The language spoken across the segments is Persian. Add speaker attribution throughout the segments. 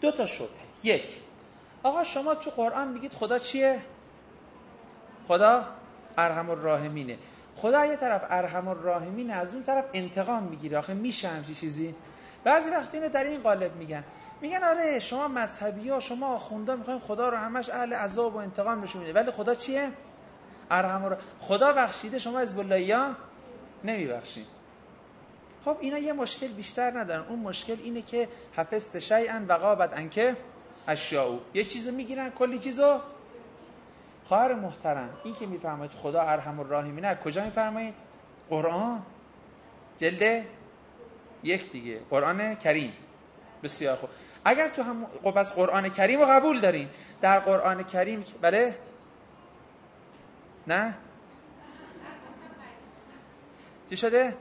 Speaker 1: دو تا شبهه. یک، آقا شما تو قرآن میگید خدا چیه؟ خدا ارحم الراحمینه. خدا یه طرف ارحم الراحمینه، از اون طرف انتقام میگیره. آخه میشه همچین چیزی؟ بعضی وقت اینو در این قالب میگن آره شما مذهبی‌ها، شما آخوندا میخواین خدا رو همش اهل عذاب و انتقام نشون میده، ولی خدا چیه؟ ارحم خدا بخشیده، شما حزب اللهیا نمیبخشین. خب اینا یه مشکل بیشتر ندارن. اون مشکل اینه که حفظت شیئا و غابت عنک اشیاء، یه چیزو میگیرن کلی چیزو. خواهر محترم، این که میفرمایید خدا ارحم الراحمینه، کجا میفرمایید؟ قرآن جلد 1 دیگه، قرآن کریم. بسیار خوب. اگر تو هم پس قرآن کریم رو قبول دارین، در قرآن کریم بله؟ نه؟ چی شده؟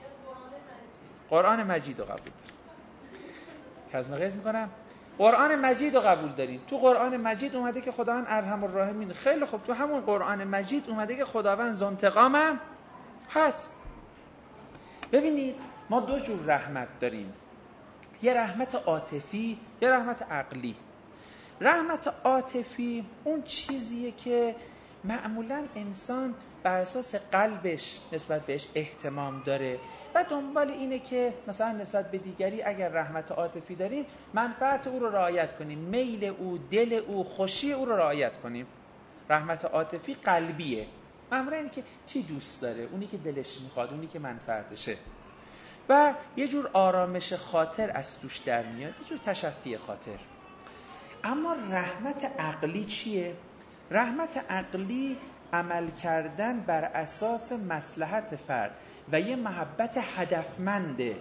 Speaker 1: قرآن مجید رو قبول دارین. کزم غیظ میکنم. قرآن مجید رو قبول دارین. تو قرآن مجید اومده که خداوند ارحم الراحمین. خیلی خوب، تو همون قرآن مجید اومده که خداوند ذو انتقام هست. ببینید ما 2 جور رحمت داریم، یه رحمت عاطفی، یه رحمت عقلی. رحمت عاطفی اون چیزیه که معمولاً انسان بر اساس قلبش نسبت بهش اهتمام داره و دنبال اینه که مثلا نسبت به دیگری اگر رحمت عاطفی داریم، منفعت او رو رعایت کنیم، میل او، دل او، خوشی او رو رعایت کنیم. رحمت عاطفی قلبیه، معمولاً اینه که چی دوست داره، اونی که دلش میخواد، اونی که منفعتشه، و یه جور آرامش خاطر از توش در میاد، یه جور تشفی خاطر. اما رحمت عقلی چیه؟ رحمت عقلی عمل کردن بر اساس مصلحت فرد و یه محبت هدفمنده.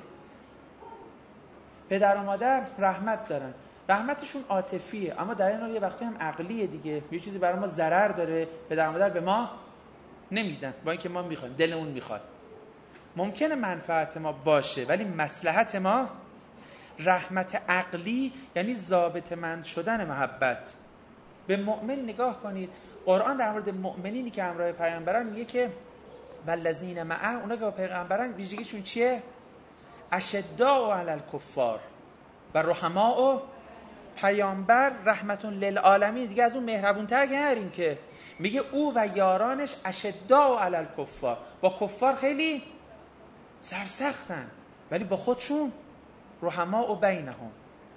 Speaker 1: پدر و مادر رحمت دارن، رحمتشون عاطفیه، اما در این حال یه وقتی هم عقلیه دیگه. یه چیزی برای ما ضرر داره، پدر و مادر به ما نمیدن، با اینکه ما میخوایم، دلمون میخواد. ممکنه منفعت ما باشه ولی مصلحت ما. رحمت عقلی یعنی ضابطه‌مند شدن محبت. به مؤمن نگاه کنید، قرآن در مورد مؤمنینی که همراه پیامبران میگه که والذین معه، اونا که با پیغمبران ویژگیشون چیه؟ اشداء علی الکفار و رحماء. پیامبر رحمت للعالمین، دیگه از اون مهربون‌تر که نریم که. میگه او و یارانش اشداء علی الکفار، با کفار خیلی سرسختن ولی با خودشون رحماء بینهم،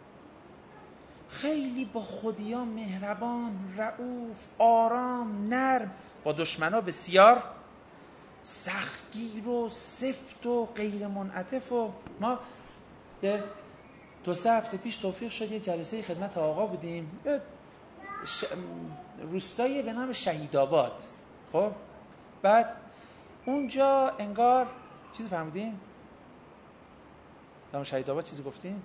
Speaker 1: خیلی با خودیان مهربان، رؤوف، آرام، نرم. با دشمنا بسیار سختگیر و سفت و غیر منعطف. و ما 2-3 هفته پیش توفیق شد یه جلسه خدمت آقا بودیم، روستایی به نام شهیدآباد. خب بعد اونجا انگار چیزی فرمودین؟ نام شهیدآباد چیزی گفتین؟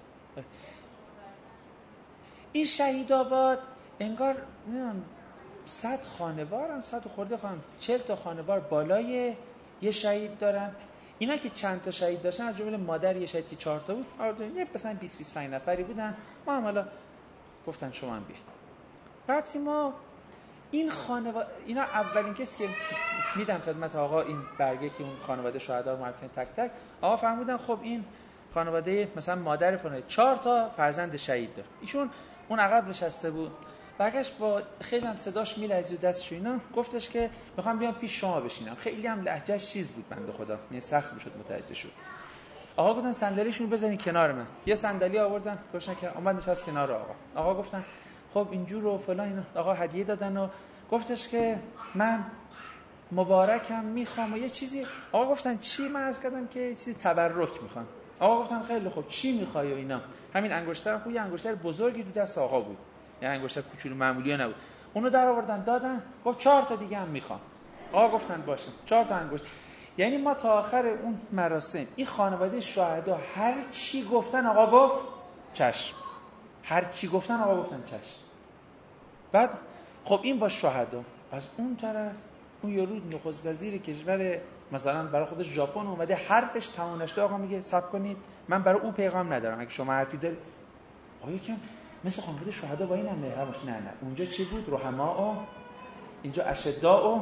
Speaker 1: این شهیدآباد انگار 100 خانوار هم 100 خورده 40 تا خانوار بالای یه شهید دارن. اینا که چند تا شهید داشتن، از جمله مادر یه شهید که 4 تا بود، یه مثلا 20-25 نفری بودن. ما هم حالا گفتن شما هم بیاید. رفتیم ما این خانواده، اینا اولین کسی که میدم خدمت آقا این برگه که اون خانواده شهدا رو معرفی تک تک، آقا فرمودن خب این خانواده مثلا مادر فلان 4 تا فرزند شهید داره. ایشون اون عقب نشسته بود، برگشت با خیلی هم صداش میلرزید دستش اینا، گفتش که میخوام بیام پیش شما بشینم. خیلی هم لهجهش چیز بود بنده خدا، یعنی سخت میشد متوجه شد. آقا گفتن صندلیشون بزنین کنار من. یه صندلی آوردن گفتن که اومد نشست کنار آقا. آقا گفتن خب اینجور و فلان اینا. آقا هدیه دادن و گفتش که من مبارکم میخوام و یه چیزی. آقا گفتن چی؟ من عرض کردم که چیزی تبرک میخوام. آقا گفتن خیلی خوب چی میخوای و اینا. همین انگشتر خوب، یه انگشتر بزرگی تو دست آقا بود، یعنی انگشتر کوچولو معمولی نبود. اونو در آوردن دادن، گفت 4 تا دیگه هم میخوام. آقا گفتن باشه 4 تا انگشت. یعنی ما تا آخر اون مراسم این خانواده شهدا هر چی گفتن آقا گفت چشم، هر چی گفتن آقا گفتن چشم. بعد خب این با شهدا. از اون طرف اون یارو نخست وزیر کشور مثلا برای خودش ژاپن اومده، حرفش تمام نشده آقا میگه صبر کنید من برای او پیغام ندارم، اگه شما حرفی دارید. آقا یکم مثل خانواده شهدا با اینم مهربان باش. نه اونجا چی بود؟ رحماء، اینجا اشداء.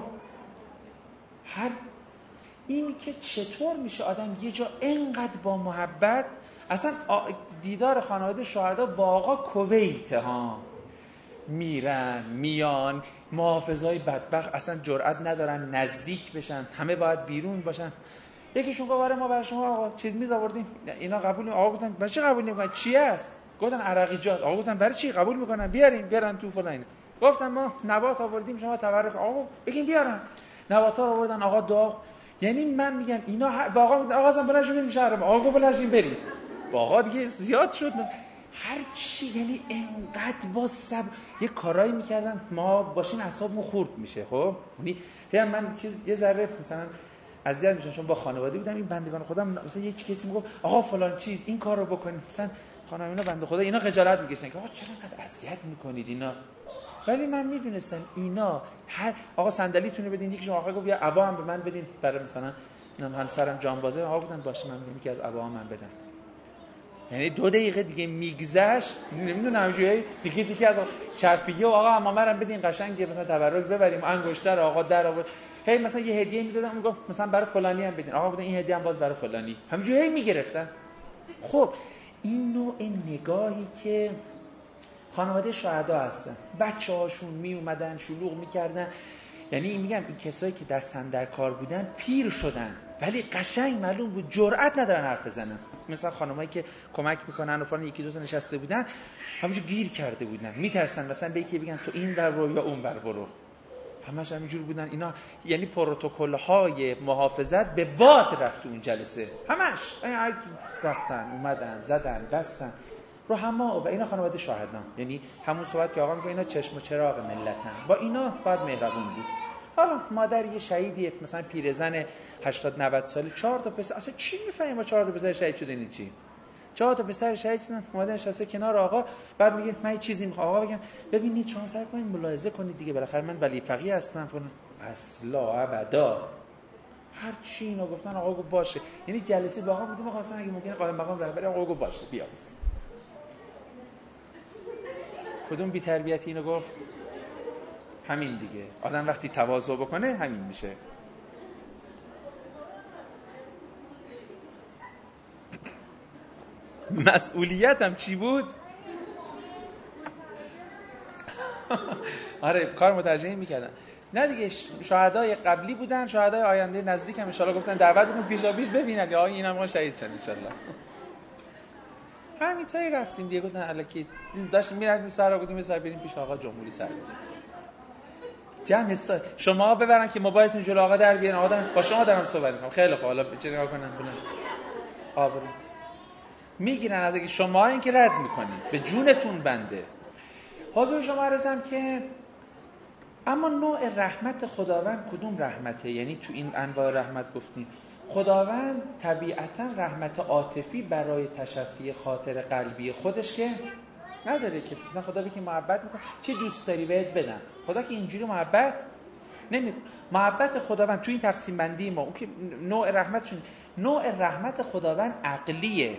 Speaker 1: هر این که چطور میشه آدم یه جا انقدر با محبت اصلا دیدار خانواده شهدا با آقا کویت ها، میرن میان، محافظای بدبخت اصلا جرئت ندارن نزدیک بشن، همه باید بیرون باشن. یکیشون گفت آره ما برای شما آقا چیز میز آوردیم، اینا قبول نمی. آقا گفتن برای چی قبول نمیکنن؟ چی است؟ گفتن عرقیجات. آقا گفتن برای چی قبول میکنن؟ بیارن تو فلان. گفتن ما نبات آوردیم شما تبرک. آقا بگین بیارن. نباتا رو آوردن. آقا دعا. یعنی من میگم اینا آقا اصلا بلند شو بریم شهر. آقا بلند شیم بریم. آقا دیگه زیاد شد. هر چی، یعنی انقدر با صبر یه کارایی میکردن ما باشین اعصابمون خورد میشه. خب یعنی من یه ذره مثلا اذیت میشم، چون با خانواده بودم، این بندگان خودم مثلا یه کسی میگفت آقا فلان چیز این کارو بکنید، مثلا خانم اینا بنده خدا اینا خجالت میکشن که آقا چرا انقدر اذیت میکنید اینا. ولی من میدونستم اینا هر آقا صندلیتونه بدین، یکی شما آقا گفت یا عبا هم به من بدین برای مثلا همسرم جانبازه. آقا بودن باشه من میگم یکی از عبا من بدن. یعنی 2 دقیقه دیگه میگذشت نمیدونم جوری دیگه از چرفیه و آقا امامرم بدین قشنگ مثلا تبرک ببریم، انگشتر آقا در آورد هی مثلا یه هدیه میدادم، میگفت مثلا برای فلانی هم بدین، آقا بودن این هدیه هم باز برای فلانی، همینجوری هی میگرفتن. خب این نوع نگاهی که خانواده شهدا هستن، بچه‌هاشون می اومدن شلوغ میکردن، یعنی میگم این کسایی که دستن در کار بودن پیر شدن ولی قشنگ معلوم بود جرئت ندارن حرف بزنن. مثلا خانمایی که کمک میکنن و فلان یکی دو تا نشسته بودن همونجوری گیر کرده بودن، میترسن مثلا به یکی بگن تو این ور برو یا اون ور برو، همش همینجور بودن اینا. یعنی پروتکل‌های محافظت به باد رفت اون جلسه، همش رفتن اومدن زدن بستن رو همه. و اینا خانواده شاهدان، یعنی همون صحبت که آقا میگه اینا چشم و چراغ ملتن، با اینا باید مهربون بود. حالا مادر یه شهیدی مثلا پیرزن 80 90 ساله 4 تا پسر، اصلا چی میفهمیم با 4 تا پسر شهید شدن؟ این چی 4 تا پسر شهید شدن؟ مادر نشسته کنار آقا، بعد میگه من یه چیزی میخوام. آقا بگم ببینید شما سعی کنید ملاحظه کنید دیگه، بالاخره من ولی فقیه هستم. اصلا ابدا هر چی اینا گفتن آقا گفت باشه. یعنی جلسه با آقا بودیم، آقا اصلا اگه ممکنه قائم مقام رهبری آقا گفت باشه بیا مثلا. کدوم بی تربیتی اینو گفت؟ همین دیگه، آدم وقتی تواضع بکنه همین میشه. مسئولیت هم چی بود؟ آره کار مترجمی میکردن. نه دیگه شهدای قبلی بودن، شهدای آینده نزدیک هم ان شاء الله گفتن دعوت بکن پیشا پیش ببینید یا اینم ما شهید شدن ان شاء الله. همین تایی رفتیم دیگه، گفتن الکی داشتیم میرفتیم سر بودیم سر بریم پیش آقا جمهوری سر بدیم. جمع شما ببرن که موبایلتون جلو آقا در بیارن، آقا با شما دارم صحبت میکنم. خیلی خوب حالا چه نگاه کنن ببینن آبرو میگیرن از اینکه شما این که رد میکنید به جونتون بنده. حضور شما عرضم که اما نوع رحمت خداوند کدوم رحمته؟ یعنی تو این انواع رحمت گفتیم خداوند طبیعتا رحمت عاطفی برای تشفی خاطر قلبی خودش که نداره، که مثلا خدا بگه محبت میکنه چه دوست داری بهت بدم، خدا که اینجوری محبت نمیکنه. محبت خداوند تو این تقسیم بندی ما اون که نوع رحمت چون نوع رحمت خداوند عقلیه.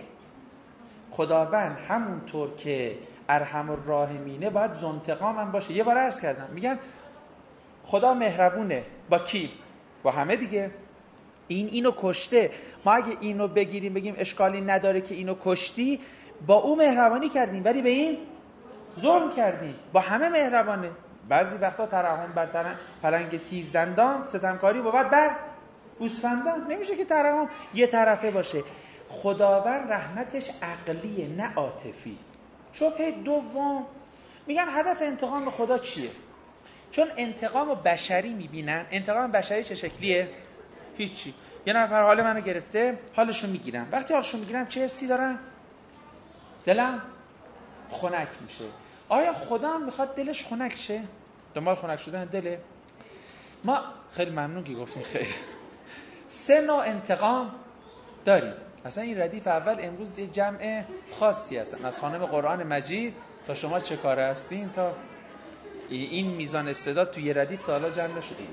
Speaker 1: خداوند همونطور که ارحم الراحمینه باید ذو انتقام هم باشه. یه بار عرض کردم میگن خدا مهربونه با کی؟ با همه دیگه. اینو کشته، ما اگه اینو بگیریم بگیم اشکالی نداره که اینو کشتی، با او مهربانی کردیم ولی به این ظلم کردیم. با همه مهربانه. بعضی وقتا ترحم بر پلنگ تیز دندان، ستمکاری بود بر گوسفندان. نمیشه که ترحم یه طرفه باشه. خداوند رحمتش عقلیه نه عاطفی. شبهه دوم میگن هدف انتقام خدا چیه؟ چون انتقام بشری میبینن. انتقام بشری چه شکلیه؟ هیچی. یه نفر حال منو گرفته، حالشو میگیرم. وقتی حالشو میگیرم چه حسی دارم؟ دلم خنک میشه. آیا خدا هم میخواد دلش خنک شه؟ دنبال خنک شدن دله؟ ما خیلی ممنون که گفتین خیر. 3 نوع انتقام داریم. اصلا این ردیف اول امروز یه جمع خاصی هستن، از خانم قرآن مجید تا شما چه کاره هستین تا این میزان استعداد توی یه ردیف تا حالا جمع نشدیم.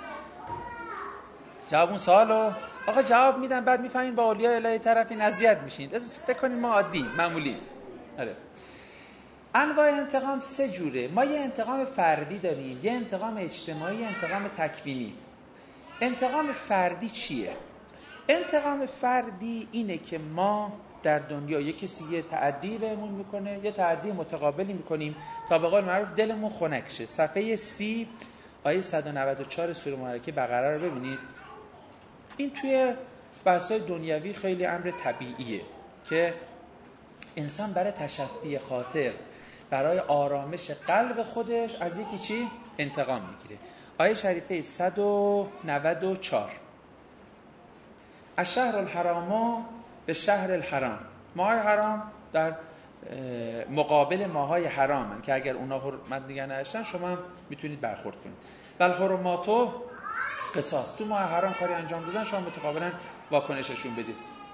Speaker 1: جواب اون سوالو آقا جواب میدن، بعد میفهمین با اولیاء الهی طرفی اذیت میشین. فکر کنین ما عادی معمولی. آره. انواع انتقام 3 جوره. ما یه انتقام فردی داریم، یه انتقام اجتماعی، یه انتقام تکوینی. انتقام فردی چیه؟ انتقام فردی اینه که ما در دنیا یه کسی یه تعدی بهمون میکنه، یه تعدی متقابلی میکنیم تا به قول معروف دلمون خنک شه. صفحه 30 آیه 194 سوره مبارکه بقره رو ببینید. این توی بحث‌های دنیوی خیلی امر طبیعیه که انسان برای تشفی خاطر، برای آرامش قلب خودش از یکی چی؟ انتقام میگیره. آیه شریفه 194 الشهر الحرام به شهر الحرام، ماهای حرام در مقابل ماهای حرامن که اگر اونا حرمت نگه نداشتن شما هم میتونید برخورد کنید. بل حرماتو قصاص، تو ماه حرام کاری انجام دادن شما متقابلا واکنششون بدید.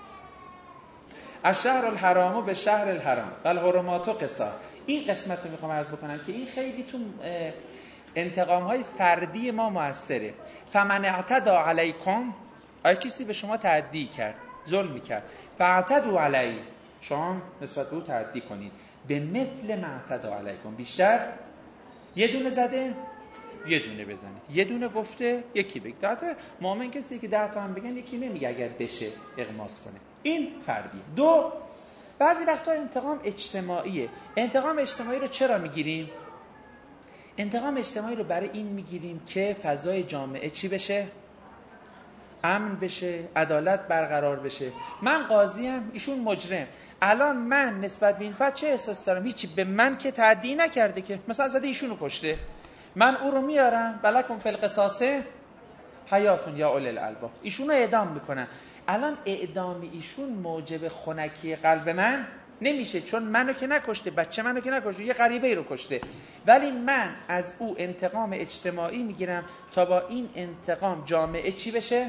Speaker 1: الشهر الحرام به شهر الحرام بل حرماتو قصاص. این قسمت رو میخوام عرض بکنم که این خیلی تو انتقام‌های فردی ما موثره. فمن اعتدى علیکم، آیا کسی به شما تعدی کرد، ظلم کرد، فاعتدوا علی، شما نسبت به او تعدی کنید، به مثل ما اعتدى علیکم، بیشتر یه دونه زده یه دونه بزنید، یه دونه گفته یکی بگید. حتی مؤمن کسی که 10 تا هم بگن یکی نمیگه اگر بشه اغماس کنه. این فردی. دو، بعضی وقتا انتقام اجتماعیه. انتقام اجتماعی رو چرا میگیریم؟ انتقام اجتماعی رو برای این میگیریم که فضای جامعه چی بشه؟ امن بشه، عدالت برقرار بشه. من قاضیم، ایشون مجرم. الان من نسبت به این فرد چه احساس دارم؟ هیچی، به من که تعدی نکرده که، مثلا زده ایشونو کشته، من او رو میارم بلکم فی القصاص حیاتون یا اول الالباب، ایشونو اعدام میکنن. الان اعدام ایشون موجب خنکی قلب من نمیشه، چون منو که نکشته، بچه منو که نکشته، یه غریبه ای رو کشته، ولی من از او انتقام اجتماعی میگیرم تا با این انتقام جامعه چی بشه؟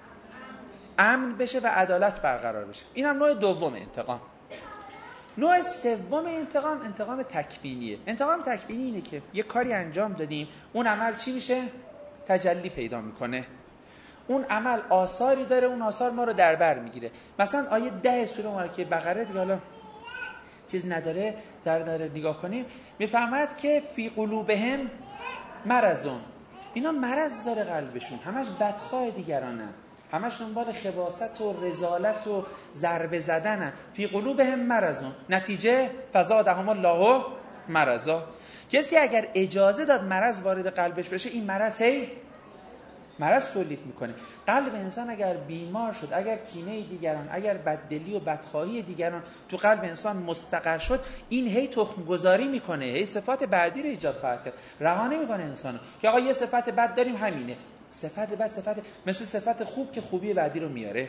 Speaker 1: امن بشه و عدالت برقرار بشه. این هم نوع دوم انتقام. نوع سوم انتقام، انتقام تکوینیه. انتقام تکوینی اینه که یه کاری انجام دادیم، اون عمل چی میشه؟ تجلی پیدا میکنه. اون عمل آثاری داره، اون آثار ما رو در بر میگیره. مثلا آیه 10 سوره مبارکه بقره دیگه، حالا چیز نداره در نگاه کنیم، میفهمد که فی قلوبهم مرضون، اینا مرض داره قلبشون، همش بدخواه دیگرانن، همش دنبال خباثت و رذالت و ضربه زدنن. فی قلوبهم مرضون، نتیجه فزادهم الله مرضا. کسی اگر اجازه داد مرض وارد قلبش بشه، این مرض مرض تولید میکنه. قلب انسان اگر بیمار شد، اگر کینه دیگران، اگر بددلی و بدخواهی دیگران تو قلب انسان مستقر شد، این هی تخم گذاری میکنه، هی صفات بعدی رو ایجاد خواهد کرد. رها نمیکنه انسانو که آقا یه صفت بد داریم همینه، صفت بد صفت مثل صفت خوب که خوبی بعدی رو میاره.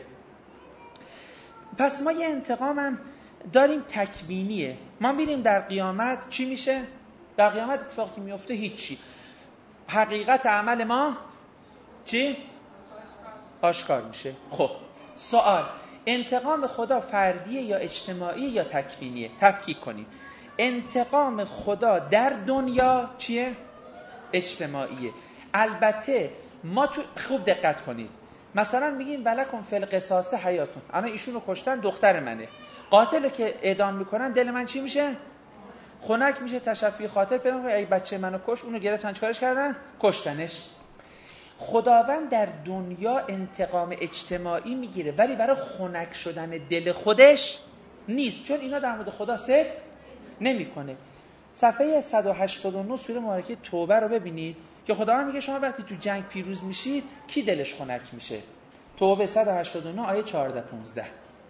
Speaker 1: پس ما یه انتقام هم داریم تکوینیه. ما میریم در قیامت چی میشه؟ در قیامت اتفاقی میفته هیچی. حقیقت عمل ما چی؟ آشکار میشه. خب سوال، انتقام خدا فردیه یا اجتماعی یا تکوینیه؟ تفکیک کنیم. انتقام خدا در دنیا چیه؟ اجتماعیه. البته ما تو خوب دقت کنید، مثلا میگیم ولکم فی القصاص حیاتون، الان ایشونو کشتن، دختر منه، قاتلو که اعدام میکنن دل من چی میشه؟ خنک میشه، تشفی خاطر پیدا میکنه، ای بچه منو کش، اونو گرفتن چیکارش کردن؟ کشتنش. خداوند در دنیا انتقام اجتماعی میگیره ولی برای خنک شدن دل خودش نیست، چون اینا در مورد خدا صدق نمیکنه. صفحه 189 سوره مبارکه توبه رو ببینید که خداوند میگه شما وقتی تو جنگ پیروز میشید کی دلش خنک میشه؟ توبه 189 آیه 14 15.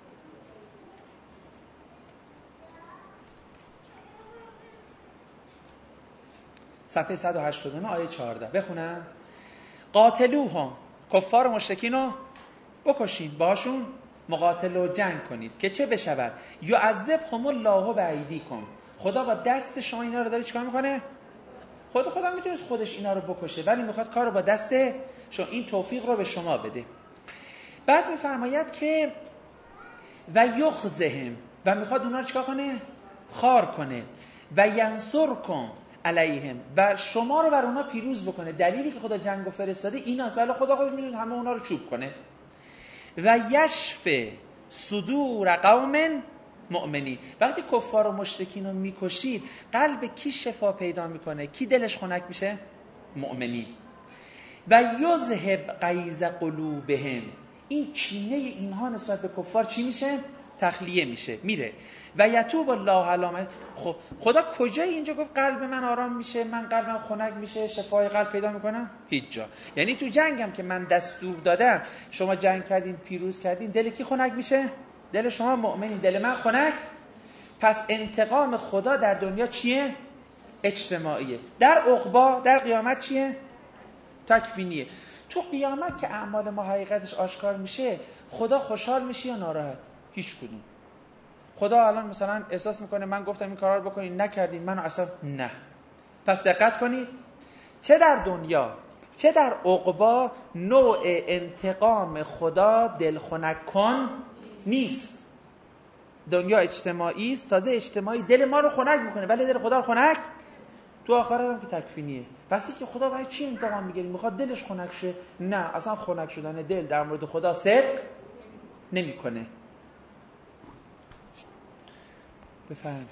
Speaker 1: صفحه 189 آیه 14 بخونم. قاتلوهم، کفار و مشرکین رو بکشین، باشون مقاتله و جنگ کنید که چه بشود؟ یعذبهم الله بایدیکم، خدا با دست شما اینا رو داره چیکار میکنه؟ خدا میتونه خودش اینا رو بکشه ولی میخواد کار رو با دست شما، این توفیق رو به شما بده. بعد میفرماید که و یخزهم، و میخواد اونا رو چیکار کنه؟ خار کنه. و ینصرکم علیهم، و شما رو بر اونا پیروز بکنه. دلیلی که خدا جنگو فرستاده ایناست، ولی خدا خودش میتونه همه اونا رو چوب کنه. و یشفی صدور قوم مؤمنین، وقتی کفار و مشرکین رو میکشید قلب کی شفا پیدا میکنه؟ کی دلش خنک میشه؟ مؤمنین. و یذهب غیظ قلوبهم، این کینه اینها نسبت به کفار چی میشه؟ تخلیه میشه میره و یتوب الله علی. خب خدا کجای اینجا گفت قلب من آرام میشه، من قلبم خنک میشه، شفای قلب پیدا میکنم؟ هیچ جا. یعنی تو جنگم که من دستور دادم شما جنگ کردین پیروز کردین، دل کی خنک میشه؟ دل شما مؤمنین، دل من خنک. پس انتقام خدا در دنیا چیه؟ اجتماعیه. در عقبا در قیامت چیه؟ تکوینیه. تو قیامت که اعمال ما حقیقتش آشکار میشه، خدا خوشحال میشه یا ناراحت؟ هیچ کدوم. خدا الان مثلا احساس میکنه من گفتم این کارا رو بکنین نکردین، منو اصلا نه. پس دقت کنید، چه در دنیا چه در عقبا نوع انتقام خدا دلخنک کن نیست. دنیا اجتماعی است، تازه اجتماعی دل ما رو خنک میکنه، ولی دل خدا رو خنک تو آخرت هم که تکفینیه. پس که خدا برای چی انتقام میگیره؟ میخواد دلش خنک شه؟ نه، اصلا خنک شدن دل در مورد خدا صدق نمیکنه. بفرمایید.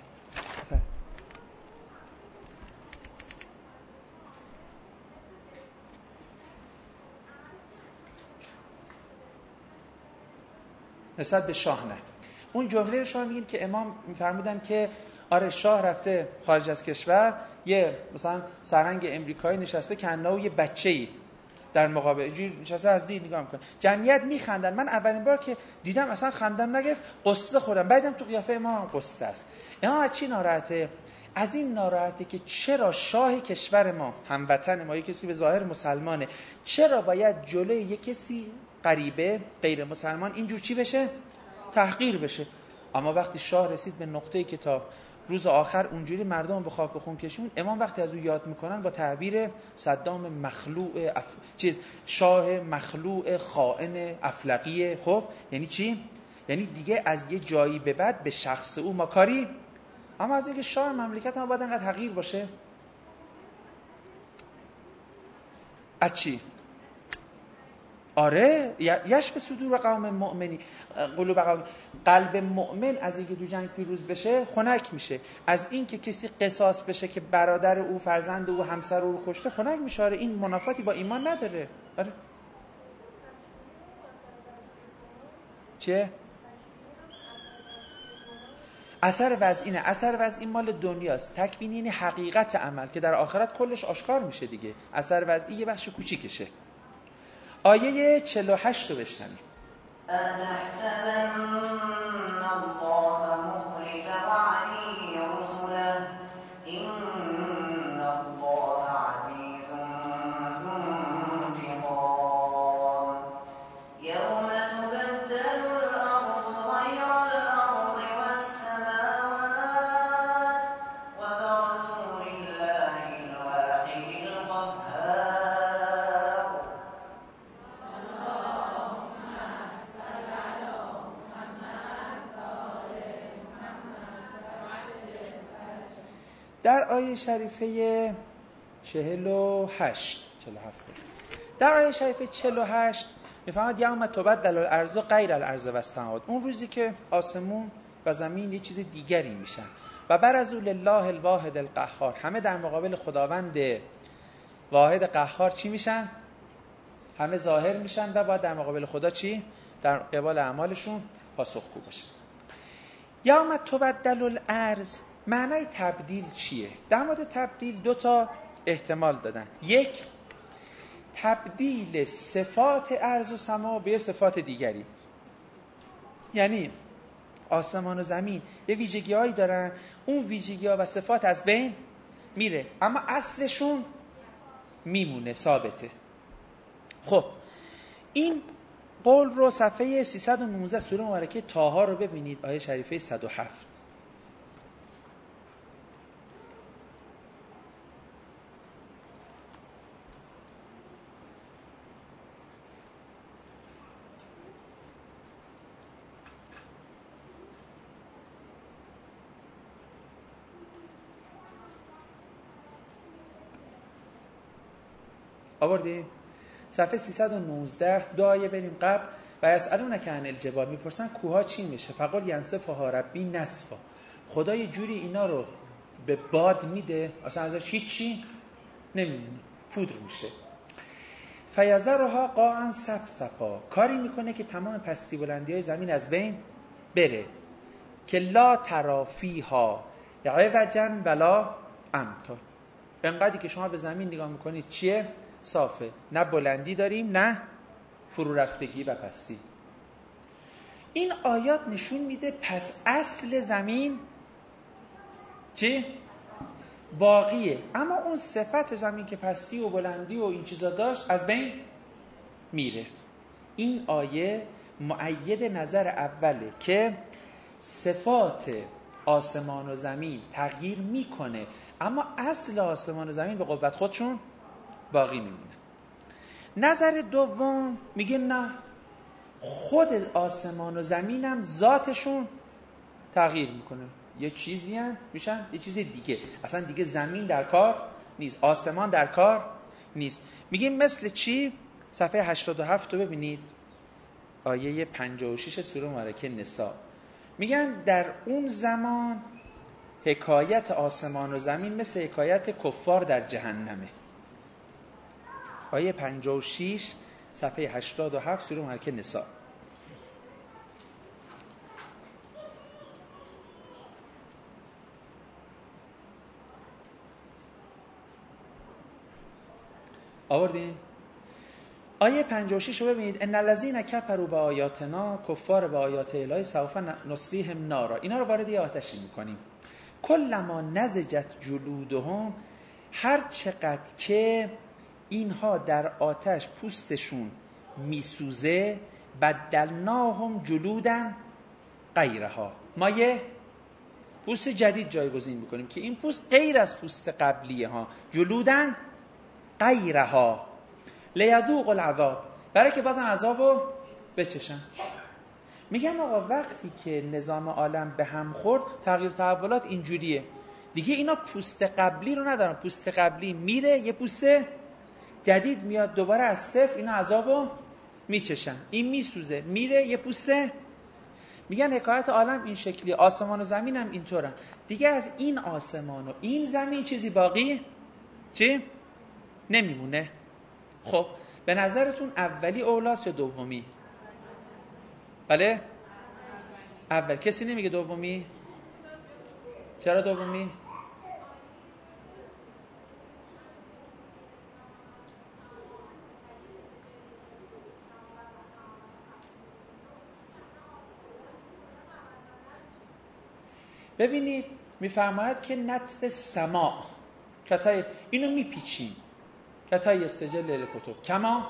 Speaker 1: نسبت به شاه نه. اون جمله رو شما میگین که امام میفرمودن که آره شاه رفته خارج از کشور، یه مثلا سرهنگ امریکایی نشسته کنه و یه بچه‌ای در مقابل اینجوری نشسته از زیر نگاه میکنه، جمعیت میخندن. من اولین بار که دیدم اصلا خندم نگرفت، قصه خودم. بعدم تو قیافه امام قصه است. امام از چی ناراحته؟ از این ناراحته که چرا شاه کشور ما، هموطن ما، یک کسی به ظاهر مسلمانه، چرا باید جلوی یک کسی غریبه غیر مسلمان اینجور چی بشه؟ تحقیر بشه. اما وقتی شاه رسید به نقطه‌ای که تا روز آخر اونجوری مردم به خاک و خون کشون، امام وقتی از او یاد میکنن با تعبیر صدام مخلوع شاه مخلوع خائن افلقیه. خب یعنی چی؟ یعنی دیگه از یه جایی به بعد به شخص او ما کاری، اما از اینکه شاه مملکت ما باید انقدر حقیر باشه؟ از چی؟ آره یشب صدور قوم مؤمنی قلوب قوم، قلب مؤمن از اینکه دو جنگ پیروز بشه خنک میشه، از اینکه کسی قصاص بشه که برادر او، فرزند او، همسر او رو کشته خنک میشه. آره این منافاتی با ایمان نداره. آره چه؟ اثر وضعینه. اثر وضعین مال دنیاست. تکوین یعنی حقیقت عمل که در آخرت کلش آشکار میشه دیگه. اثر وضعی یه بخش کوچیکشه. آیه 48 رو بشنویم.
Speaker 2: أَتَحْسَبَنَّ اللَّهَ مُخْلِفَ وَعْدِهِ رُسُلَهُ إِنَّ اللَّهَ عَزِيزٌ ذُو انتِقَامٍ يَوْمَ تُبَدَّلُ الْأَرْضُ غَيْرَ الْأَرْضِ وَالسَّمَاوَاتُ وَبَرَزُوا لِلَّهِ الْوَاحِدِ الْقَهَّارِ.
Speaker 1: در آیه شریفه 47 در آیه شریفه 48 میفهمد یوم تبدل الارض غیر الارض و السماوات، اون روزی که آسمون و زمین یه چیز دیگری میشن. و برزوا لله الواحد القهار، همه در مقابل خداوند واحد قهار چی میشن؟ همه ظاهر میشن و باید در مقابل خدا چی؟ در قبال اعمالشون پاسخگو باشن. یوم تبدل الارض، معنای تبدیل چیه؟ در مورد تبدیل دو تا احتمال دادن. یک، تبدیل صفات ارض و سما به صفات دیگری، یعنی آسمان و زمین یه ویژگی‌هایی دارن، اون ویژگی‌ها و صفات از بین میره اما اصلشون میمونه، ثابته. خب این قول رو صفحه 319 سوره مبارکه طه رو ببینید، آیه شریفه 107. آوردیم؟ صفحه 319 دو آیه بریم قبل. و یسألونک عن الجبال، میپرسن کوها چی میشه؟ فقل ینسفها ربی نسفا، خدا یه جوری اینا رو به باد میده اصلا ازش هیچی نمیمونه، پودر میشه. فیذرها قاعا صفصفا، کاری میکنه که تمام پستی بلندی های زمین از بین بره که لا ترافیها عوجا ولا امتا. انقدری که شما به زمین نگاه میکنید چیه؟ صافه، نه بلندی داریم نه فرو رفتگی و پستی. این آیات نشون میده پس اصل زمین چی؟ باقیه، اما اون صفت زمین که پستی و بلندی و این چیزا داشت از بین میره. این آیه مؤید نظر اوله که صفات آسمان و زمین تغییر میکنه اما اصل آسمان و زمین به قوت خودشون باقی میمونه. نظر دوم میگه نه، خود آسمان و زمینم ذاتشون تغییر میکنه، یه چیزی هن میشن یه چیز دیگه، اصلا دیگه زمین در کار نیست، آسمان در کار نیست. میگه مثل چی؟ صفحه 87 رو ببینید، آیه 56 سوره مبارکه نساء. میگن در اون زمان حکایت آسمان و زمین مثل حکایت کفار در جهنمه. آیه 56 صفحه 87 سوره مبارکه نساء. آوردین؟ آیه 56 رو ببینید، ان الذین کفروا بآیاتنا، کفار به آیات الهی سوف نصلیهم نارا، اینا رو وارد آتشی میکنیم. کلما نضجت جلودهم، هر چقدر که اینها در آتش پوستشون میسوزه، بدلناهم جلودن غیرها، ما یه پوست جدید جایگزین میکنیم که این پوست غیر از پوست قبلیه ها، جلودن غیرها لیذوق العذاب، برای که بازم عذابو بچشن. میگن آقا وقتی که نظام عالم به هم خورد، تغییر تحولات اینجوریه دیگه، اینا پوست قبلی رو ندارن، پوست قبلی میره یه پوست جدید میاد، دوباره از صفر اینا عذابو میچشن، این میسوزه میره یه پوست. میگن حکایت عالم این شکلی، آسمان و زمین هم اینطورن دیگه، از این آسمان و این زمین چیزی باقی چی؟ نمیمونه. خب به نظرتون اولی اولاست یا دومی؟ بله؟ اول. کسی نمیگه دومی؟ چرا دومی؟ ببینید میفرماید که نطف سما کتای اینو میپیچیم، کتای سجل للکتب کما،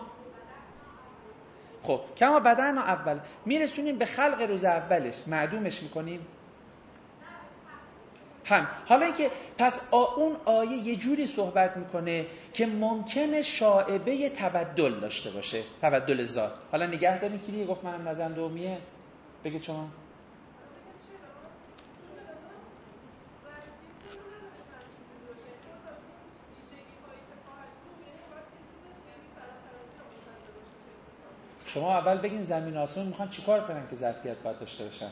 Speaker 1: خب کما بدن اول میرسونیم به خلق روز اولش، معدومش میکنیم هم. حالا اینکه پس اون آیه یه جوری صحبت میکنه که ممکنه شائبه تبدل داشته باشه، تبدل ذات. حالا نگه داریم که دیگه گفت منم نظرم دومیه، بگید شما. شما اول بگین زمین آسمان میخوان چیکار کنن که ظرفیت باید داشته باشن؟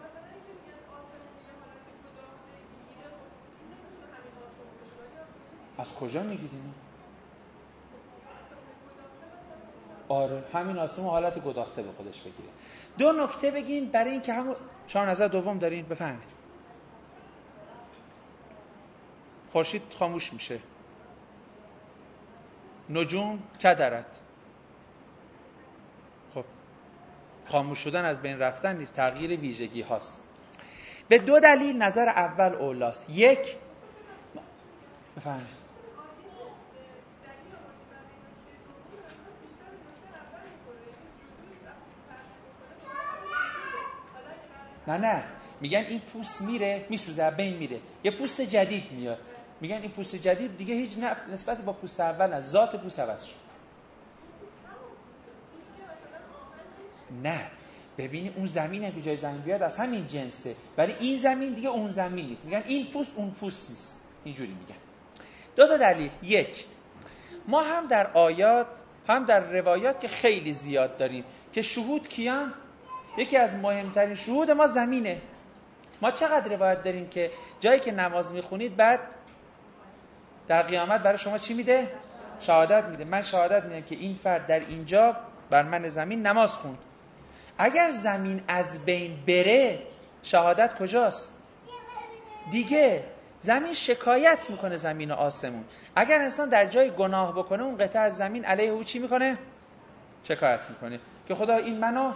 Speaker 1: از کجا میگید اینو؟ آره همین آسمان حالت گداخته به خودش بگیره. دو نکته بگین برای این که همون شما نظر دوم دارین بفهمید. خورشید خاموش میشه، نجوم کدرت. خب خاموش شدن از بین رفتن نیست، تغییر ویژگی هاست. به دو دلیل نظر اول اولاست. یک، بفهمید نه میگن این پوست میره میسوزه بین میره، یه پوست جدید میاد. میگن این پوست جدید دیگه هیچ نسبت با پوست اول نه، ذات پوست عوض شد. نه ببینی اون زمینه که جای زمین بیاد از همین جنسه، ولی این زمین دیگه اون زمین نیست. میگن این پوست اون پوست نیست، اینجوری میگن. دو تا دلیل. یک، ما هم در آیات هم در روایات که خیلی زیاد داریم که شهود کیان؟ یکی از مهمترین شهود ما زمینه. ما چقدر روایت داریم که جایی که نماز میخونید بعد در قیامت برای شما چی میده؟ شهادت میده. من شهادت میدم که این فرد در اینجا بر من زمین نماز خوند. اگر زمین از بین بره شهادت کجاست؟ دیگه زمین شکایت میکنه، زمین و آسمون. اگر انسان در جای گناه بکنه اون قطعه از زمین علیه او چی میکنه؟ شکایت میکنه که خدا این منو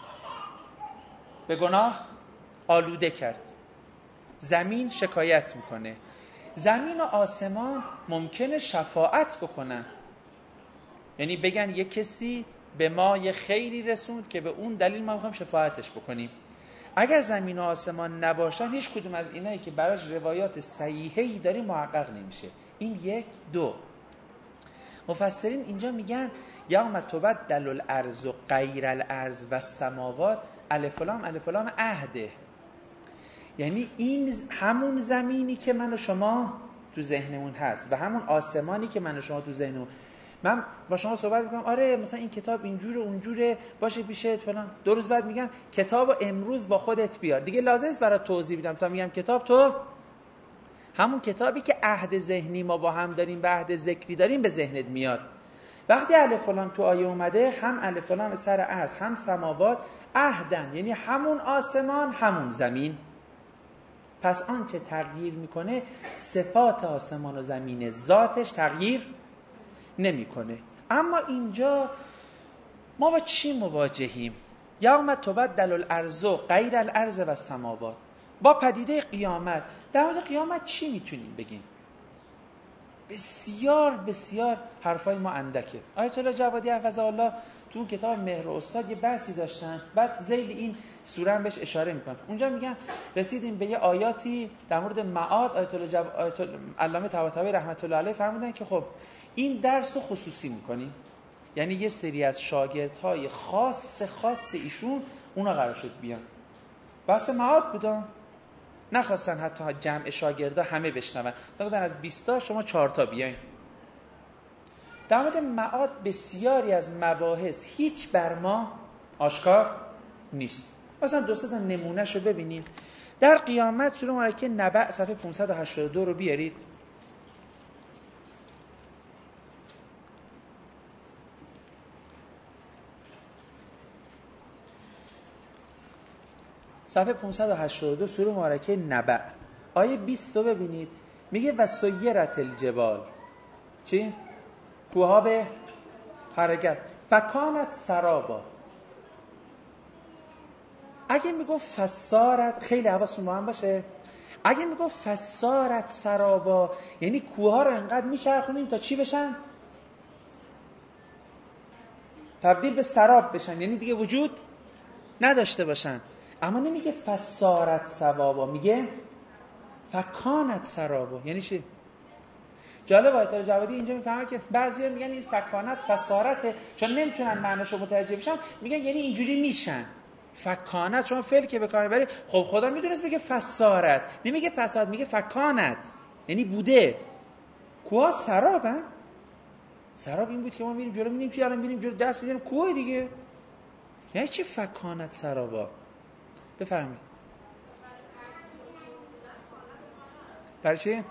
Speaker 1: به گناه آلوده کرد. زمین شکایت میکنه. زمین و آسمان ممکنه شفاعت بکنن، یعنی بگن یه کسی به ما یه خیری رسوند که به اون دلیل ما میخوایم شفاعتش بکنیم. اگر زمین و آسمان نباشن هیچ کدوم از اینایی که براش روایات صحیحه‌ای داریم محقق نمیشه. این یک. دو، مفسرین اینجا میگن یوم تبدل الارض غیر الارض و السماوات، الف لام عهده، یعنی این همون زمینی که من و شما تو ذهنمون هست و همون آسمانی که من و شما تو ذهنمون. من با شما صحبت میکنم آره مثلا این کتاب اینجوره اونجوره باشه پیشت فلان، 2 روز بعد میگم کتابو امروز با خودت بیار. دیگه لازم نیست برات توضیح بدم، تا میگم کتاب، تو همون کتابی که عهد ذهنی ما با هم داریم و عهد ذکری داریم به ذهنت میاد. وقتی الف لام تو آیه اومده، هم الف لام سر از هم سماوات عهدن، یعنی همون آسمان همون زمین. پس آنچه تغییر میکنه صفات آسمان و زمین، ذاتش تغییر نمیکنه. اما اینجا ما با چی مواجهیم؟ یوم تبدل الارض غیر الارض و السماوات، با پدیده قیامت. در مورد قیامت چی میتونیم بگیم؟ بسیار بسیار حرفای ما اندکه. آیت الله جوادی حفظه الله تو اون کتاب مهر استاد یه بحثی داشتن، بعد ذیل این سوره هم بهش اشاره میکنن. اونجا میگن رسیدیم به یه آیاتی در مورد معاد. آیت الله علامه طباطبایی رحمت الله علیه فرمودن که خب این درس رو خصوصی میکنیم، یعنی یه سری از شاگردهای خاص ایشون اونا قرار شد بیان. بحث معاد بودن، نخواستن حتی جمع شاگردا همه بشنون، مثلا بودن از 20 تا شما 4 تا بیاین. در مورد معاد بسیاری از مباحث هیچ بر ما آشکار نیست. مثلا 2 تا نمونهشو ببینیم. در قیامت سوره مبارکه نبأ صفحه 582 رو بیارید. صفحه 582 سوره مبارکه نبأ آیه 20 رو ببینید. میگه و سیرت الجبال، چی؟ کوها به حرکت، فکانت سرابا. اگه میگفت فسارت، خیلی حواستون با هم باشه، اگه میگفت فسارت سرابا یعنی کوها رو انقدر میچرخونیم تا چی بشن؟ تبدیل به سراب بشن، یعنی دیگه وجود نداشته باشن. اما نمیگه فسارت سوابا، میگه فکانت سرابا. یعنی چی؟ جالب آیت الله جوادی اینجا میفهمه که بعضیا میگن این فکانت فسارته، چون نمیتونن معناشو متوجه بشن، میگن یعنی اینجوری میشن. فکانت شما فعل که به کار میبری، خب خدا میدونست میگه فسارت، نمیگه فساد، میگه فکانت، یعنی بوده. کوها سرابن. سراب این بود که ما میریم جلو میبینیم چی، الان میریم جلو دست میذاریم کوه دیگه. یعنی چی فکانت سرابا؟ بفرمایید. برای چی؟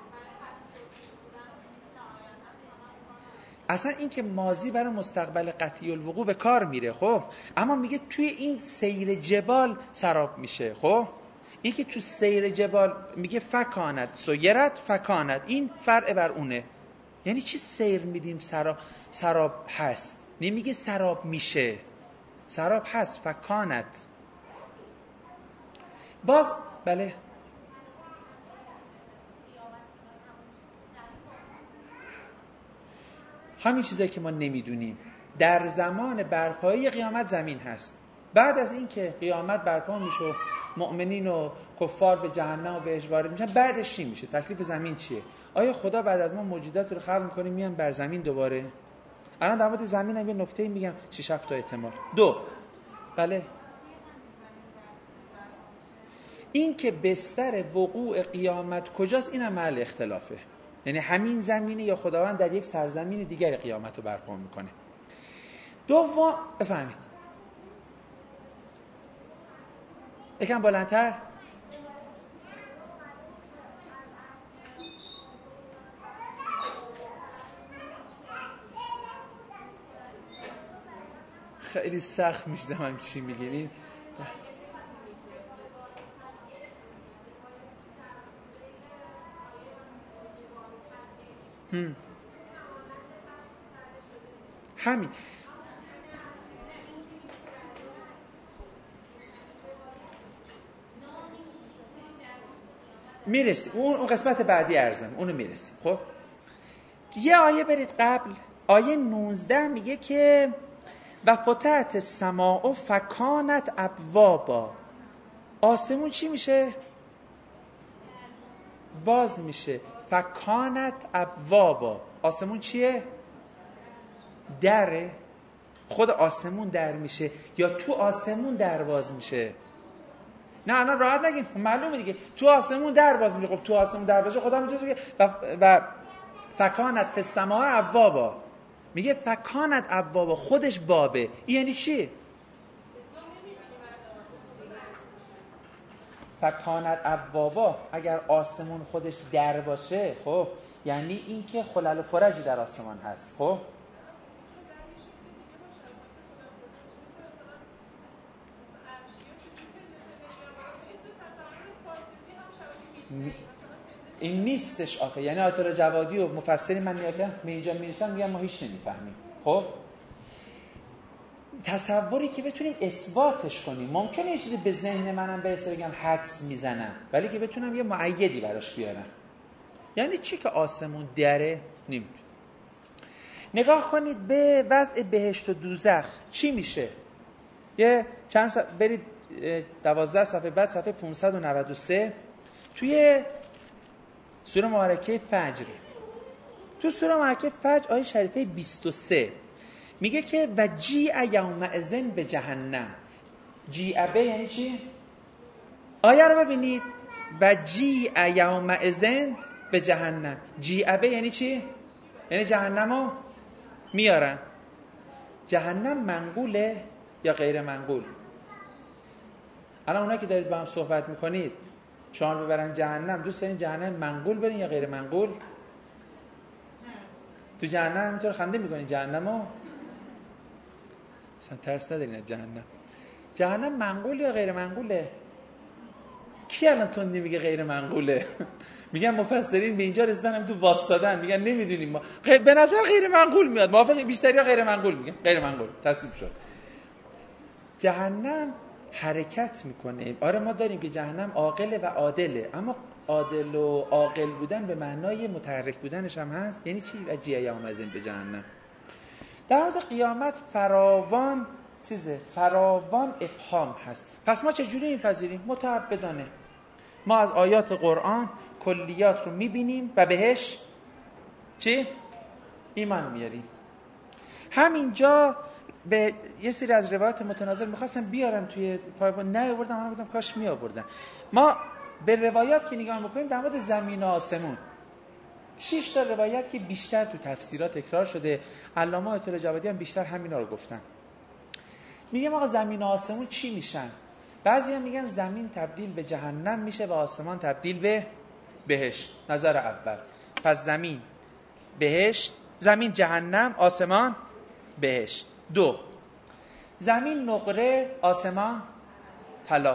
Speaker 1: اصلا این که ماضی برای مستقبل قطعی الوقوع به کار میره، خب اما میگه توی این سیر جبال سراب میشه. خب این که تو سیر جبال میگه فکانت سیرت فکانت، این فرع بر اونه. یعنی چی سیر میدیم سراب هست، نمیگه سراب میشه، سراب هست فکانت. باز بله همین چیزایی که ما نمیدونیم. در زمان برپایی قیامت زمین هست. بعد از این که قیامت برپا میشه، مؤمنین و کفار به جهنم و بهش وارد میشن، بعدش چی میشه؟ تکلیف زمین چیه؟ آیا خدا بعد از ما موجودات رو خلق میکنه میان بر زمین دوباره؟ الان در مورد زمین هم یه نکته میگم، 6-7 تا احتمال. 2 بله این که بستر وقوع قیامت کجاست، این هم محل اختلافه. یعنی همین زمینه یا خداوند در یک سرزمین دیگر قیامت رو برپا میکنه. دوم بفهمید یکم بلندتر. خیلی سخت میشه من چی میگیم. همین میرسیم، اون قسمت بعدی ارزم اونو میرسیم. خب یه آیه برید قبل، آیه 19 میگه که و فتحت السماء فکانت ابوابا. آسمون چی میشه؟ باز میشه. فکانت ابوابا. آسمون چیه؟ دره. خود آسمون در میشه یا تو آسمون در باز میشه؟ نه الان راحت نگیم، معلومه دیگه تو آسمون در باز میشه. خب تو آسمون در باشه خدا میتونه بگه و فکانت فی السماء ابوابا. میگه فکانت ابوابا، خودش بابه. این یعنی چی؟ فکانت ابوابا اگر آسمون خودش در باشه، خب یعنی این که خلل و فرجی در آسمان هست. خب این نیستش آخه. یعنی آیت الله جوادی و مفسرین من میگم به اینجا میرسن میگن ما هیچ نمیفهمیم. خب تصوری که بتونیم اثباتش کنیم، ممکنه یه چیزی به ذهن منم برسه بگم حدس میزنم، ولی که بتونم یه مؤیدی براش بیارم. یعنی چی که آسمون دره؟ نمیدونم. نگاه کنید به وضع بهشت و دوزخ چی میشه. یه چند برید 12 صفحه بعد، صفحه 593 توی سوره مبارکه فجر. تو سوره مبارکه فجر آیه شریفه 23 میگه که و جیع یومئذ به جهنم. جیع به یعنی چی؟ آیه رو ببینید. و جیع یومئذ به جهنم. جیع به یعنی چی؟ یعنی جهنمو میارن. جهنم منقوله یا غیر منقول؟ الان اونایی که دارید با هم صحبت میکنید شما ببرن جهنم، دوست دارین جهنم منقول برین یا غیر منقول؟ تو جهنم همینطور خنده میکنین جهنمو؟ اصلا ترس ندارین از جهنم. جهنم منقول یا غیر منقوله؟ کی الان تون نمیگه غیر منقوله؟ میگن مفسرین به اینجا رسیدن هم تو واسطادن میگن نمیدونیم ما. به نظر غیر منقول میاد. موافقی؟ بیشتری ها غیر منقول میگن. غیر منقول تصدیق شد. جهنم حرکت میکنه. آره ما داریم که جهنم عاقله و عادله، اما عادل و عاقل بودن به معنای متحرک بودنش هم هست. یعنی چی وجیه یومئذ به جهنم؟ در مورد قیامت فراوان چیزه، فراوان ابهام هست. پس ما چجوری میپذیریم؟ متعبدانه. ما از آیات قرآن کلیات رو میبینیم و بهش چی؟ ایمان میاریم. همینجا به یه سری از روایات متناظر میخواستم بیارم توی پایبان، نیاوردم. من گفتم کاش میآوردم. ما به روایات که نگاه میکنیم در مورد زمین و آسمون 6 تا روایت که بیشتر تو تفسیرات تکرار شده، علامه آیت الله جوادی هم بیشتر همینا رو گفتن. میگم آقا زمین و آسمون چی میشن؟ بعضی هم میگن زمین تبدیل به جهنم میشه و آسمان تبدیل به بهشت. نظر اول. پس زمین بهشت، زمین جهنم، آسمان بهشت. 2 زمین نقره، آسمان طلا.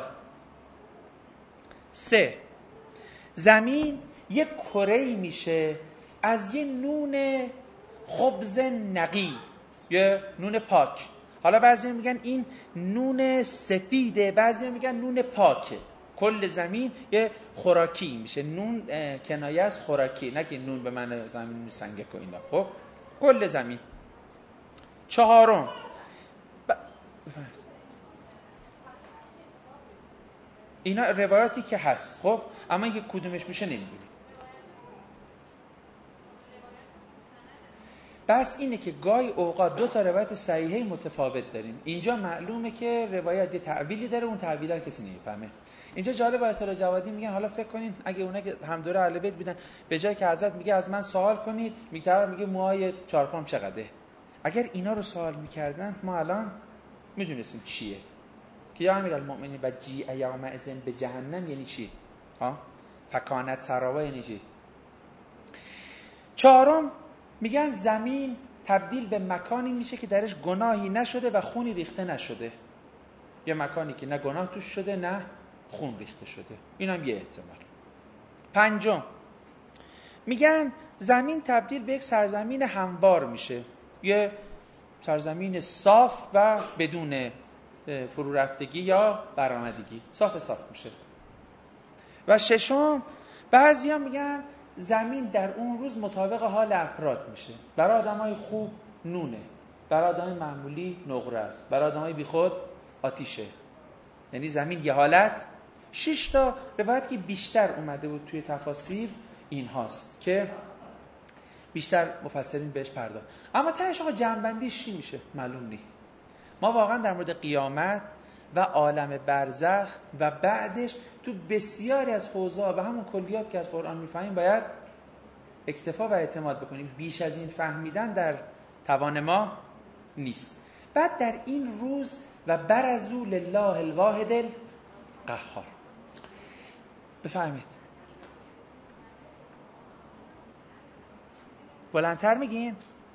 Speaker 1: 3 زمین یک کره‌ای میشه از یه نون خبز نقی، یه نون پاک. حالا بعضی میگن این نون سفیده، بعضی میگن نون پاکه. کل زمین یه خوراکی میشه. نون کنایه از خوراکی، نه که نون به معنی زمین سنگک و اینا. خب کل زمین. 4 اینا روایاتی که هست. خب اما اینکه کدومش میشه نمیدونیم. بس اینه که گاهی اوقات 2 تا روایت صحیحه متفاوت داریم. اینجا معلومه که روایت یه تعبیری داره، اون تعبیر رو کسی نمیفهمه. اینجا جالب آیت الله جوادی میگن حالا فکر کنین اگه اونا که هم دوره اهل بیت بودن، به جای که حضرت میگه از من سوال کنید، میگه موهای 4 چقدره. اگر اینا رو سوال میکردن ما الان میدونستیم چیه. که یا امیرالمؤمنین و جیع یومئذ به جهنم یعنی چی؟ فکانت سراوا یعنی چی؟ 4 میگن زمین تبدیل به مکانی میشه که درش گناهی نشده و خونی ریخته نشده. یه مکانی که نه گناه توش شده نه خون ریخته شده. این هم یه احتمال. 5 میگن زمین تبدیل به یک سرزمین هموار میشه، یه سرزمین صاف و بدون فرو رفتگی یا برآمدگی، صاف میشه. و ششم، بعضیا میگن زمین در اون روز مطابق حال افراد میشه. برای آدمای خوب نونه، برای آدمای معمولی نقره است، برای آدمای بیخود آتیشه. یعنی زمین یه حالت. 6 تا روایت که بیشتر اومده بود توی تفاسیر این هاست که بیشتر مفسرین بهش پرداخت. اما تهش آقا جمع‌بندیش چی میشه؟ معلوم نیست. ما واقعا در مورد قیامت و عالم برزخ و بعدش تو بسیاری از حوزه‌ها و همون کلیات که از قرآن میفهمیم باید اکتفا و اعتماد بکنیم. بیش از این فهمیدن در توان ما نیست. بعد در این روز و برزوا لله الواحد القهار. بفرمایید. بلندتر میگین؟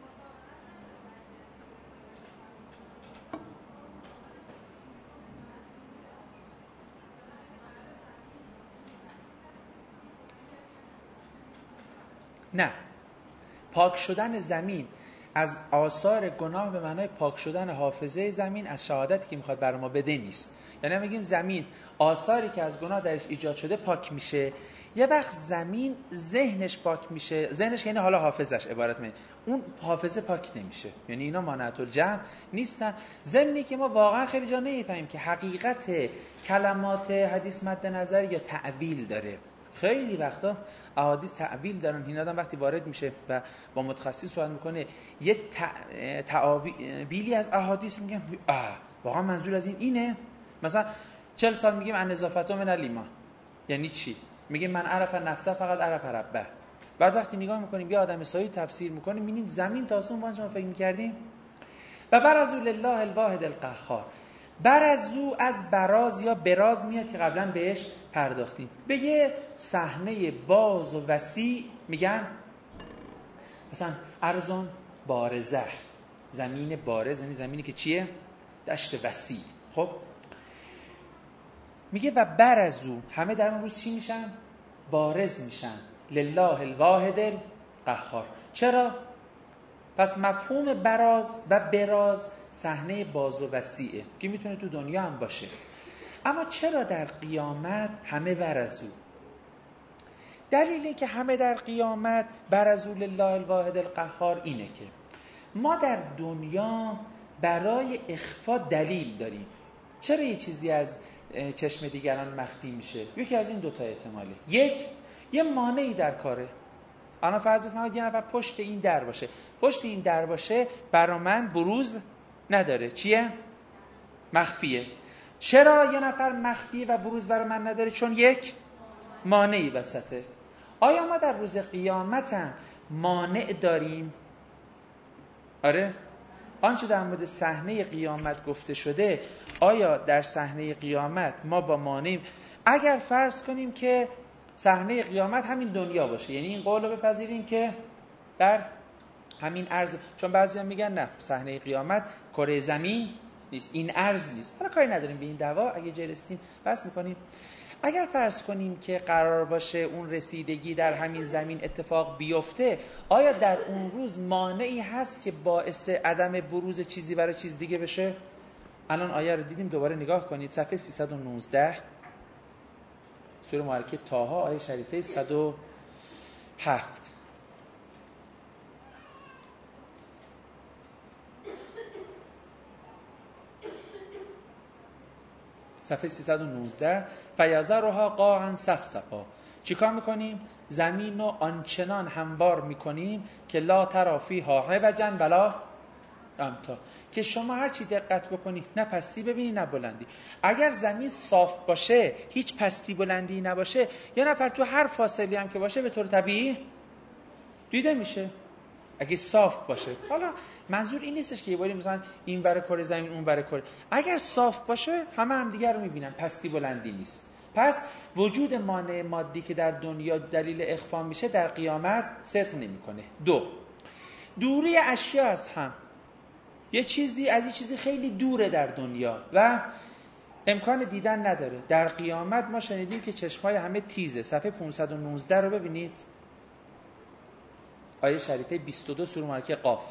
Speaker 1: نه. پاک شدن زمین از آثار گناه به معنای پاک شدن حافظه زمین از شهادتی که میخواد بر ما بده نیست. یعنی میگیم زمین آثاری که از گناه درش ایجاد شده پاک میشه. یه وقت زمین ذهنش پاک میشه، ذهنش یعنی حالا حافظش عبارت من، اون حافظه پاک نمیشه. یعنی اینا مانعت الجمع نیستن. ضمنی که ما واقعا خیلی جا نمیفهمیم که حقیقت کلمات حدیث مد نظر یا تعبیل داره. خیلی وقتا احادیث تعبیل دارن. این آدم وقتی وارد میشه و با متخصص صحبت میکنه یه تعبیلی از احادیث میگن واقعا منظور از اینه. مثلا 40 سال میگیم ان نظافت من الایمان، یعنی چی؟ میگیم من عرف نفسه فقط عرف ربه. بعد وقتی نگاه میکنیم یه آدم سایی تفسیر میکنیم میبینیم زمین تاسون ما شما فکر میکردیم. و برزوا لله الواحد القهار. برزوا از براز یا براز میاد که قبلا بهش پرداختیم. به یه صحنه باز و وسیع میگن مثلا ارضون بارزه، زمین بارز یعنی زمینی که چیه؟ دشت وسیع. خب میگه و برزوا، همه در اون روز چی میشن؟ بارز میشن لله الواحد القهار. چرا؟ پس مفهوم براز و براز صحنه باز و وسیعه که میتونه تو دنیا هم باشه. اما چرا در قیامت همه برزوا؟ دلیلی که همه در قیامت برزوا لله الواحد القهار اینه که ما در دنیا برای اخفا دلیل داریم. چرا یه چیزی از چشم دیگران مخفی میشه؟ یکی از این دوتا احتماله. یه مانعی در کاره. الان فرض کنید یه نفر پشت این در باشه، پشت این در باشه برا من بروز نداره. چیه؟ مخفیه. چرا یه نفر مخفیه و بروز برا من نداره؟ چون یک مانعی وسطه. آیا ما در روز قیامت هم مانع داریم؟ آره؟ آنچه در مورد صحنه قیامت گفته شده، آیا در صحنه قیامت ما با مانع؟ اگر فرض کنیم که صحنه قیامت همین دنیا باشه، یعنی این قول رو بپذیریم که در همین ارض، چون بعضیا میگن نه صحنه قیامت کره زمین نیست، این ارض نیست. حالا کاری نداریم به این دعوا، اگه جلستیم بس میکنیم. اگر فرض کنیم که قرار باشه اون رسیدگی در همین زمین اتفاق بیفته، آیا در اون روز مانعی هست که باعث عدم بروز چیزی برای چیز دیگه بشه؟ الان آیه رو دیدیم، دوباره نگاه کنید صفحه 319 سوره مبارکه طه آیه شریفه 107. صفحه 319 فیذرها قاعا صفصفا. چیکار میکنیم؟ زمین رو آنچنان هموار میکنیم که لا تری فیها عوجا ولا امتا، که شما هر چی دقت بکنید نه پستی ببینید نه بلندی. اگر زمین صاف باشه، هیچ پستی بلندی نباشه، یه نفر تو هر فاصله هم که باشه به طور طبیعی دیده میشه اگه صاف باشه. حالا منظور این نیستش که یه باری مثلا این ور کره زمین اون ور کره، اگر صاف باشه همه دیگر رو میبینن، پستی بلندی نیست. پس وجود مانع مادی که در دنیا دلیل اخفا میشه در قیامت صدق نمیکنه. دوری اشیا از هم. یه چیزی از یه چیزی خیلی دوره در دنیا و امکان دیدن نداره. در قیامت ما شنیدیم که چشمای همه تیزه. صفحه 519 رو ببینید. آیه شریفه 22 سوره مبارکه قاف.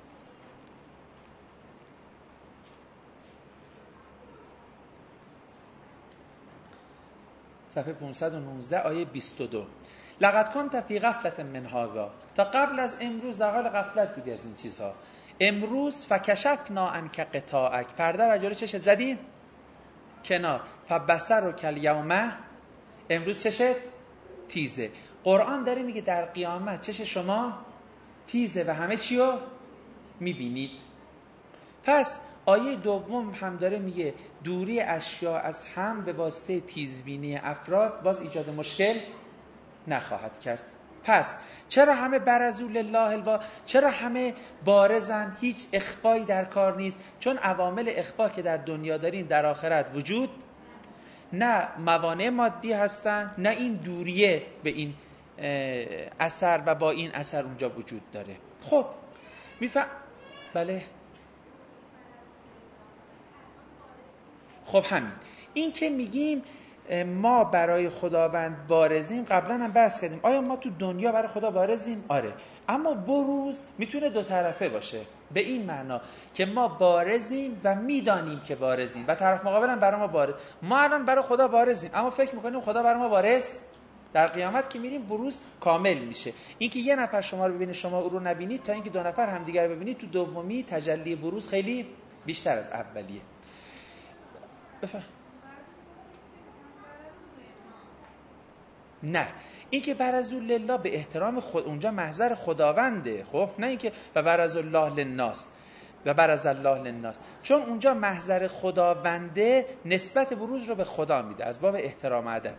Speaker 1: صفحه 519 آیه 22. لقد كنت في غفلة من هذا، تا قبل از امروز در حال غفلت بودی از این چیزها. امروز فکشفنا عنک غطاءک، پرده را جلوی چشت زدیم کنار. فبصرک الیوم، امروز چشت تیزه. قرآن داره میگه در قیامت چش شما تیزه و همه چی رو میبینید. پس آیه دوم هم داره میگه دوری اشیا از هم به واسطه تیزبینی افراد باز ایجاد مشکل نخواهد کرد. پس چرا همه برزوا لله چرا همه بارزن؟ هیچ اخفایی در کار نیست، چون عوامل اخفا که در دنیا داریم در آخرت وجود نه موانع مادی هستن، نه این دوریه به این اثر و با این اثر اونجا وجود داره. خب بله، خب همین این که میگیم ما برای خداوند بارزیم، قبلا هم بحث کردیم آیا ما تو دنیا برای خدا بارزیم؟ آره، اما بروز میتونه دو طرفه باشه، به این معنا که ما بارزیم و میدانیم که بارزیم و طرف مقابل هم برای ما بارز. ما الان برای خدا بارزیم اما فکر میکنیم خدا برای ما بارز. در قیامت که میریم بروز کامل میشه. اینکه یه نفر شما رو ببینه شما او رو نبینید، تا اینکه دو نفر همدیگر رو ببینید، تو دومی تجلی بروز خیلی بیشتر از اولیه. بفهم. نه، این که برزوا لله به احترام خود، اونجا محضر خداونده. خب نه اینکه و برز الله للناس و برز الله للناس، چون اونجا محضر خداونده نسبت بروز رو به خدا میده از باب احترام ادب.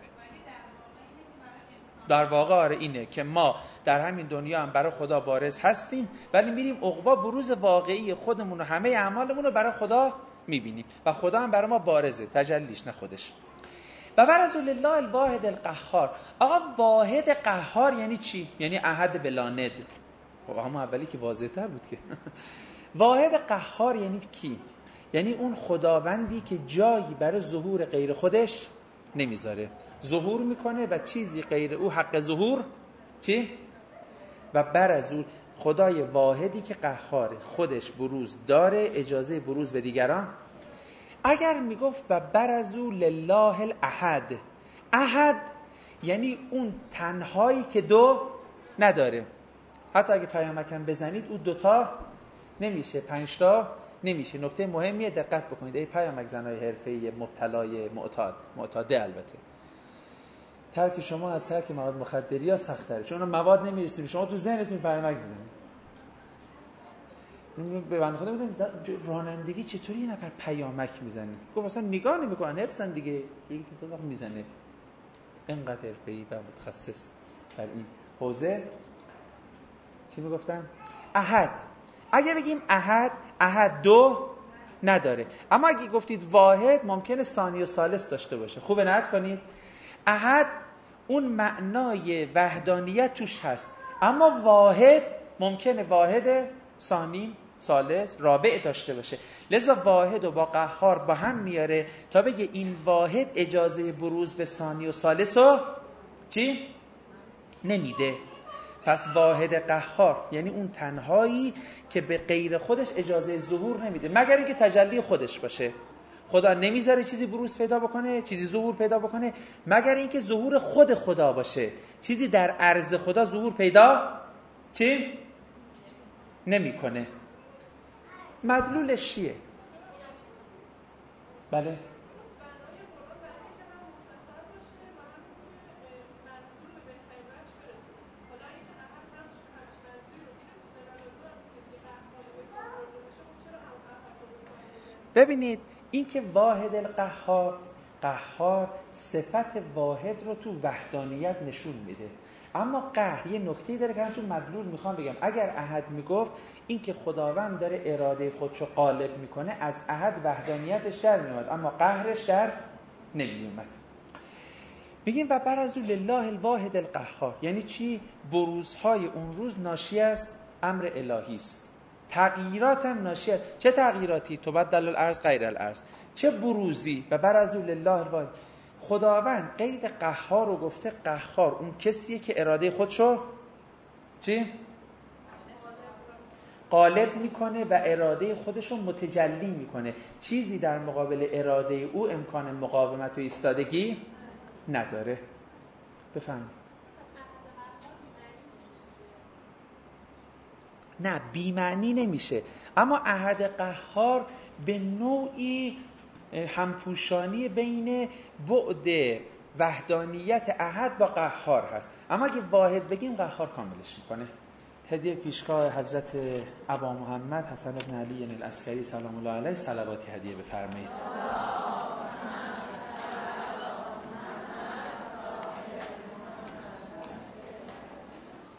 Speaker 1: در واقع آره اینه که ما در همین دنیا هم برای خدا بارز هستیم، ولی میریم عقبا بروز واقعی خودمون و همه اعمالمون رو برای خدا میبینیم و خدا هم برای ما بارزه، تجلیش نه خودش. و برزوا لله الواحد القهار. آقا واحد قهار یعنی چی؟ یعنی احد بلا ند. همون اولی که واضح تر بود که واحد قهار یعنی کی؟ یعنی اون خداوندی که جایی برای ظهور غیر خودش نمیذاره، ظهور میکنه و چیزی غیر او حق ظهور چی؟ و برزوا، خدای واحدی که قهاره، خودش بروز داره، اجازه بروز به دیگران. اگر میگفت و برزوا لله الاحد، احد یعنی اون تنهایی که دو نداره. حتی اگه پیامکم بزنید اون دوتا نمیشه، 5 تا نمیشه. نکته مهمیه، دقت بکنید ای پیامک زنای حرفه‌ای مبتلای معتاده، البته ترک شما از ترک مواد مخدری ها سخت‌تره، چون مواد نمیرسید شما تو ذهنتون پیامک بزنید. به بنده خدا بودم رانندگی چطوری یه نفر پیامک میزنه؟ گفت اصلا نگاه نمیکنن، حفظن دیگه، یکی که تو میزنه. اینقدر حرفه‌ای و متخصص در این حوزه. چی میگفتم؟ احد. اگه بگیم احد دو نداره، اما اگه گفتید واحد ممکنه ثانی و ثالث داشته باشه. خوبه نهت کنید. احد اون معنای وحدانیت توش هست، اما واحد ممکنه واحد ثانی ثالث رابع داشته باشه. لذا واحد و با قهار با هم میاره تا بگه این واحد اجازه بروز به ثانی و ثالث رو چی؟ نمیده. پس واحد قهار یعنی اون تنهایی که به غیر خودش اجازه ظهور نمیده مگر اینکه تجلی خودش باشه. خدا نمیذاره چیزی بروز پیدا بکنه، چیزی ظهور پیدا بکنه مگر اینکه ظهور خود خدا باشه. چیزی در عرض خدا ظهور پیدا چی؟ نمیکنه. مدلولش چیه؟ بله ببینید این که واحد القهار، قهار صفت واحد رو تو وحدانیت نشون میده. اما قهر یه نکته‌ای داره که من تو مدلول میخوام بگم. اگر احد میگفت این که خداوند داره اراده خودشو غالب میکنه، از احد وحدانیتش در میومد اما قهرش در نمیومد. میگیم و برزوا لله الواحد القهار یعنی چی؟ بروزهای اون روز ناشی از امر الهی است. تغییرات هم ناشی از چه تغییراتی؟ تبدل الارض غیر الارض. چه بروزی؟ و برزوا لله الواحد. خداوند قید قهار رو گفته. قهار اون کسیه که اراده خودشو چی؟ غالب میکنه و اراده خودش رو متجلی میکنه. چیزی در مقابل اراده او امکان مقاومت و ایستادگی نداره. بفهمید. نه بی‌معنی نمیشه، اما احد قهار به نوعی همپوشانی بین بعد وحدانیت احد با قهار هست، اما اگه واحد بگیم قهار کاملش میکنه. هدیه پیشگاه حضرت ابا محمد حسن بن علی العسکری سلام الله علیه صلواتی هدیه بفرمایید.